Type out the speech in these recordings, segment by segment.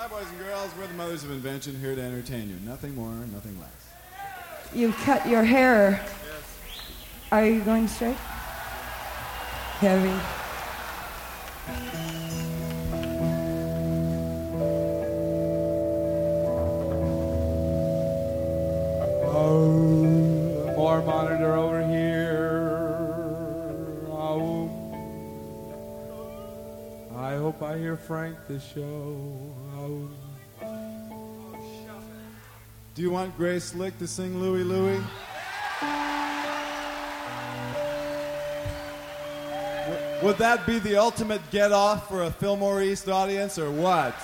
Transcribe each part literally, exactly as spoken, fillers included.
Hi, boys and girls. We're the Mothers of Invention, here to entertain you. Nothing more, nothing less. You've cut your hair. Yes. Are you going straight? Heavy. Oh, more monitor over here. Oh, I hope I hear Frank the show. Oh. Do you want Grace Slick to sing Louie Louie? W- would that be the ultimate get-off for a Fillmore East audience, or what?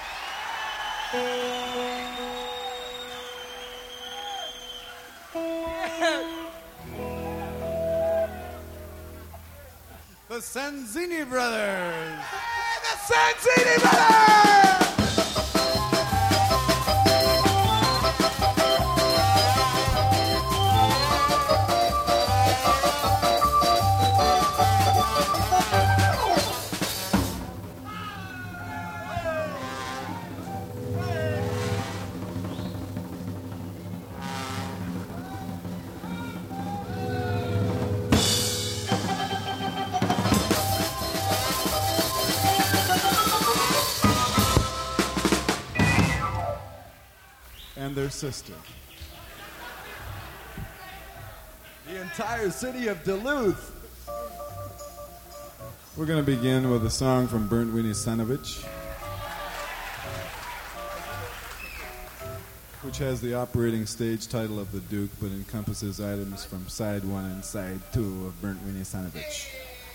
The Sanzini Brothers! The Sanzini Brothers! And their sister. The entire city of Duluth. We're going to begin with a song from Bernd Winnie Sanovich, which has the operating stage title of the Duke, but encompasses items from side one and side two of Bernd Winnie Sanovich.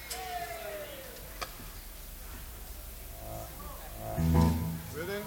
Ready?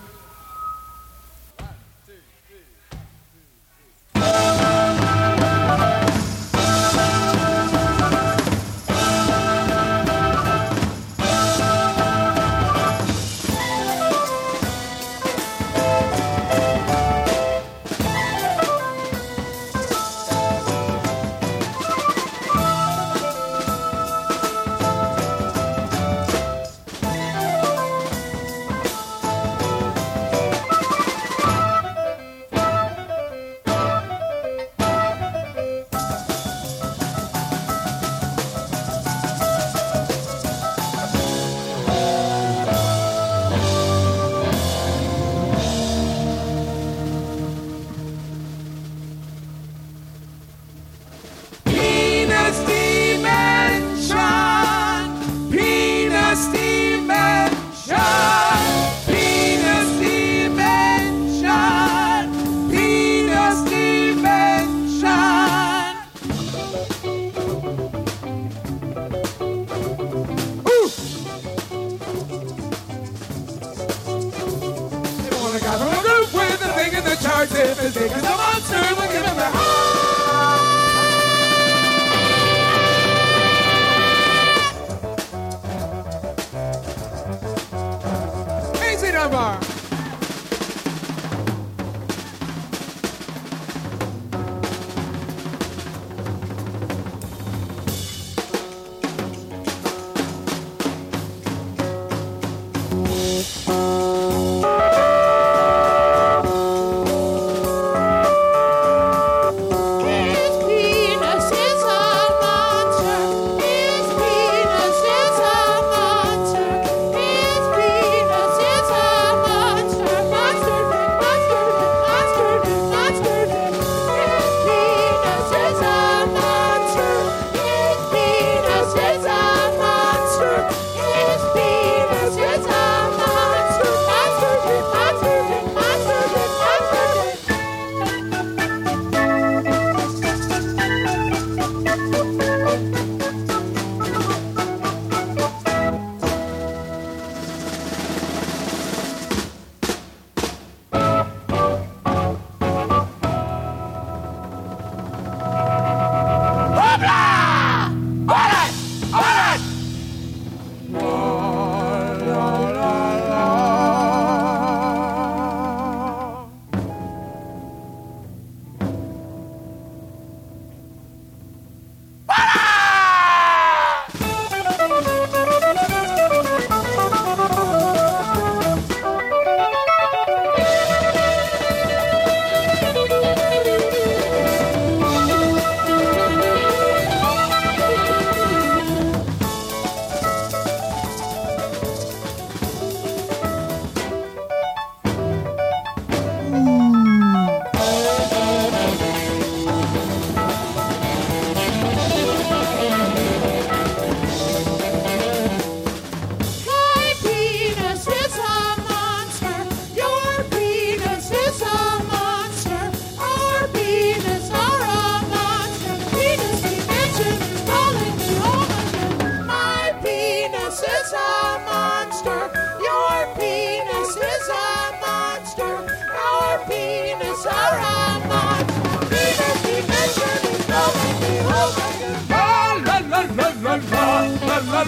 His penis is a monster.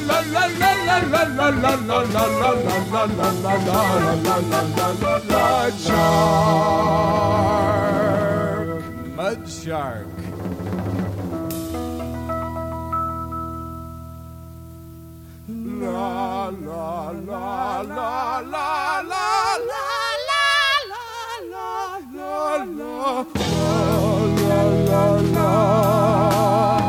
Mud shark. La la la la la la la la la la la la la.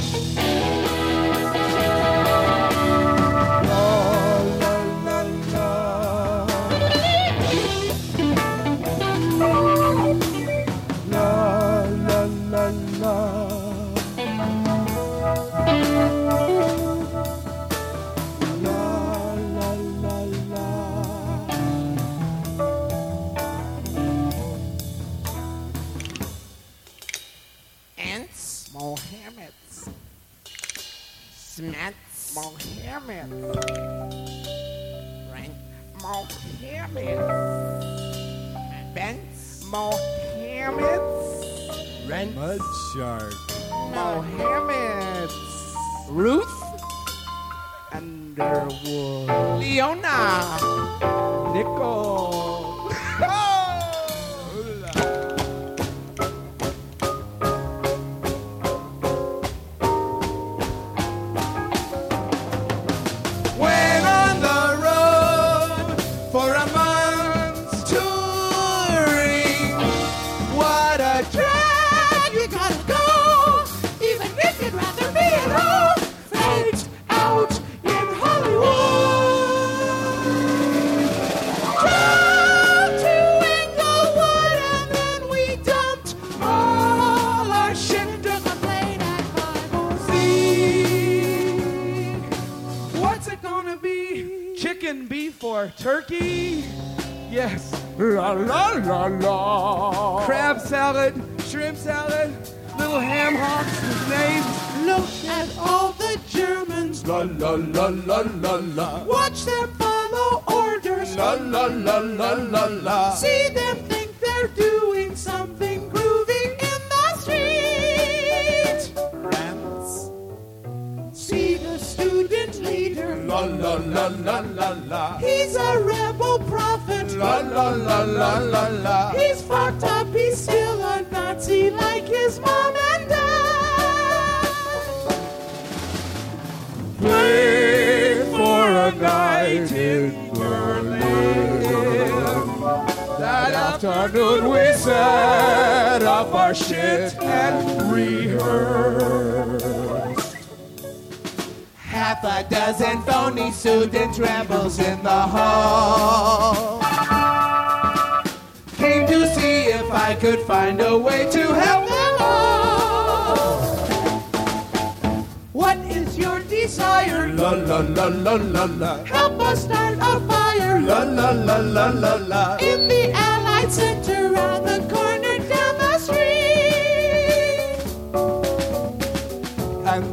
Mohammeds. Smets. Mohammed. Rank. Mohammed. Bents. Mohammeds. Rent. Mud shark. Mohammeds. Ruth. Underwood. Leona. Nicole. Turkey, yes, la la la la. Crab salad, shrimp salad, little ham hocks with names. Look at all the Germans, la la la la la la. Watch them follow orders, la la la la la la. See them think they're doing something groovy in the street. Rants. See the student leader, la la la la la la. He's a rebel prophet, la la la la la la. He's fucked up, he's still a Nazi like his mom and dad. Play for a night in Berlin. That afternoon we set up our shit and rehearsed. Half a dozen phony student rebels in the hall came to see if I could find a way to help them all. What is your desire? La la la la la la. Help us start a fire. La la la la la la. In the Allied Center around the corner down the street. And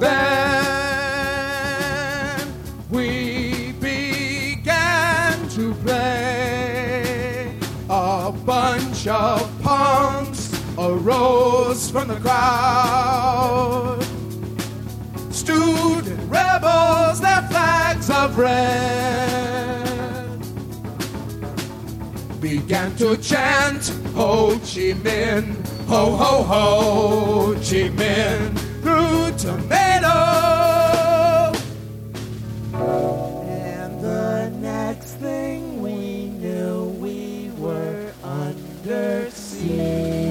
then we began to play. A bunch of punks arose from the crowd. Student rebels, their flags of red, began to chant Ho Chi Minh, ho ho ho Chi Minh, through tomato. And the next thing we knew, we were under siege.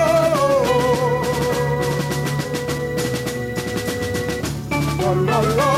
La la la.